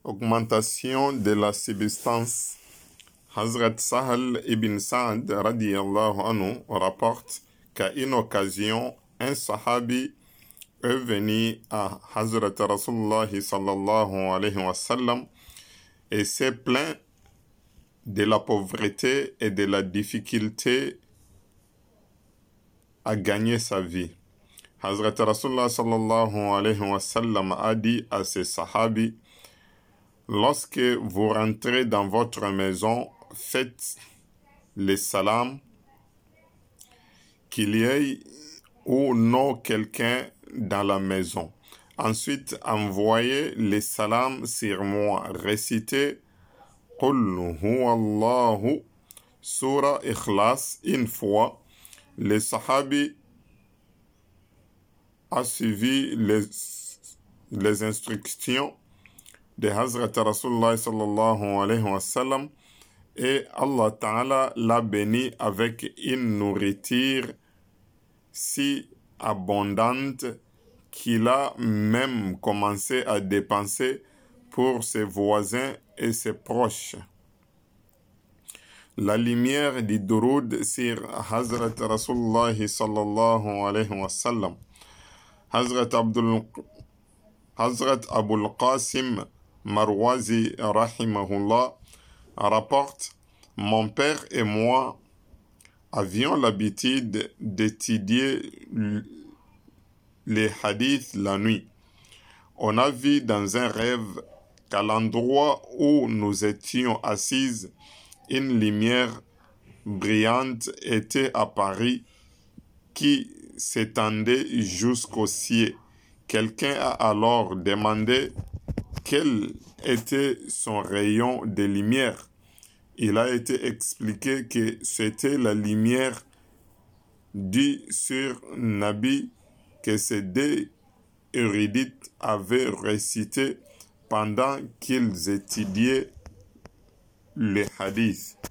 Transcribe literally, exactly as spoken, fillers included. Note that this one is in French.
Augmentation de la substance. Hazrat Sahal ibn Sa'd radiyallahu anhu rapporte qu'à une occasion, un sahabi est venu à Hazrat Rasulullah sallallahu alayhi wa sallam et s'est plaint de la pauvreté et de la difficulté à gagner sa vie. Hazrat Rasulullah sallallahu alayhi wa sallam a dit à ses sahabis: lorsque vous rentrez dans votre maison, faites les salams, qu'il y ait ou non quelqu'un dans la maison. Ensuite, envoyez les salams sur moi. Récitez Qul huwa Allahu, Surah Ikhlas une fois. Le sahabi a suivi les, les instructions de Hazrat Rasulullah sallallahu alayhi wa sallam et Allah Ta'ala l'a béni avec une nourriture si abondante qu'il a même commencé à dépenser pour ses voisins et ses proches. La lumière du Duroud sur Hazrat Rasulullah sallallahu alayhi wa sallam. Hazrat Abdul Hazrat Abul Qasim Marwazi rahimahullah rapporte: mon père et moi avions l'habitude d'étudier les hadiths la nuit. On a vu dans un rêve qu'à l'endroit où nous étions assises, une lumière brillante était apparue qui s'étendait jusqu'au ciel. Quelqu'un a alors demandé quel était son rayon de lumière. Il a été expliqué que c'était la lumière du sur-Nabi que ces deux érudites avaient récité pendant qu'ils étudiaient les hadiths.